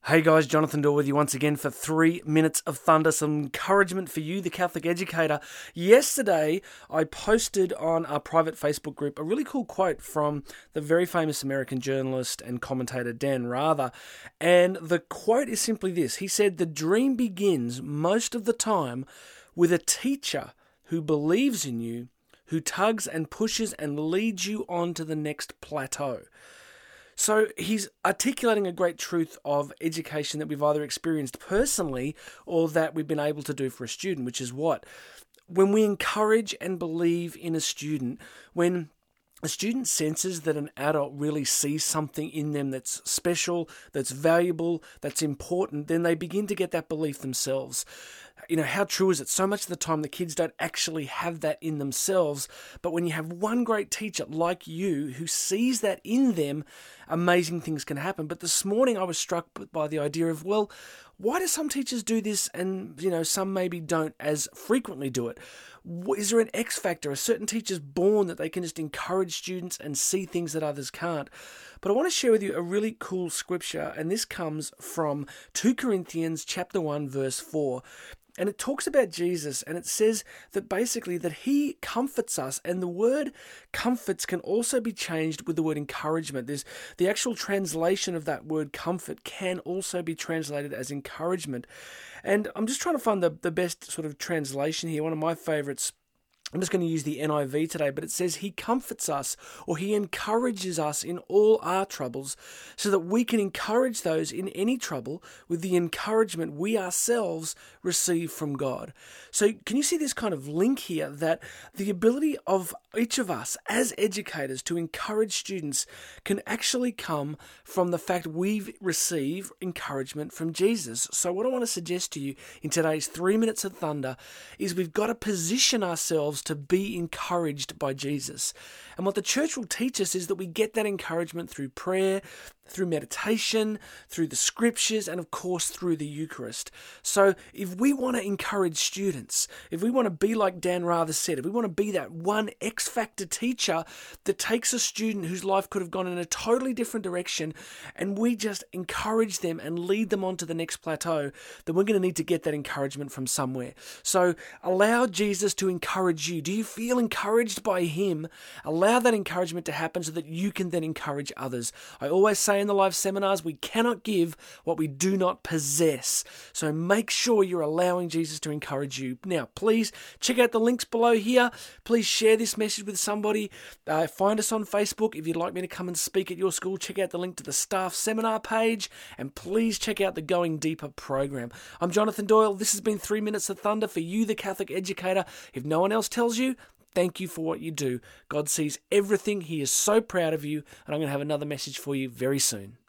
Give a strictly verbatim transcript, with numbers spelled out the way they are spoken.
Hey guys, Jonathan Doyle with you once again for three minutes of thunder, some encouragement for you, the Catholic educator. Yesterday, I posted on our private Facebook group a really cool quote from the very famous American journalist and commentator Dan Rather, and the quote is simply this. He said, "The dream begins most of the time with a teacher who believes in you, who tugs and pushes and leads you on to the next plateau." So he's articulating a great truth of education that we've either experienced personally or that we've been able to do for a student, which is what? When we encourage and believe in a student, when a student senses that an adult really sees something in them that's special, that's valuable, that's important, then they begin to get that belief themselves. You know, how true is it? So much of the time the kids don't actually have that in themselves, but when you have one great teacher like you who sees that in them, amazing things can happen. But this morning I was struck by the idea of, well, why do some teachers do this and, you know, some maybe don't as frequently do it? Is there an X factor? Are certain teachers born that they can just encourage students and see things that others can't? But I want to share with you a really cool scripture, and this comes from Second Corinthians chapter one, verse four. And it talks about Jesus, and it says that basically that he comforts us, and the word comforts can also be changed with the word encouragement. There's the actual translation of that word comfort can also be translated as encouragement. And I'm just trying to find the, the best sort of translation here. One of my favorites, I'm just going to use the N I V today, but it says he comforts us, or he encourages us in all our troubles, so that we can encourage those in any trouble with the encouragement we ourselves receive from God. So can you see this kind of link here, that the ability of each of us as educators to encourage students can actually come from the fact we receive encouragement from Jesus. So what I want to suggest to you in today's three minutes of thunder is we've got to position ourselves to be encouraged by Jesus. And what the church will teach us is that we get that encouragement through prayer, through meditation, through the scriptures, and of course through the Eucharist. So if we want to encourage students, if we want to be like Dan Rather said, if we want to be that one X factor teacher that takes a student whose life could have gone in a totally different direction, and we just encourage them and lead them on to the next plateau, then we're going to need to get that encouragement from somewhere. So allow Jesus to encourage you. Do you feel encouraged by him? Allow that encouragement to happen so that you can then encourage others. I always say in the live seminars, we cannot give what we do not possess. So make sure you're allowing Jesus to encourage you. Now, please check out the links below here. Please share this message with somebody. Uh, find us on Facebook. If you'd like me to come and speak at your school, check out the link to the staff seminar page, and please check out the Going Deeper program. I'm Jonathan Doyle. This has been Three Minutes of Thunder for you, the Catholic educator. If no one else tells you, thank you for what you do. God sees everything. He is so proud of you, and I'm going to have another message for you very soon.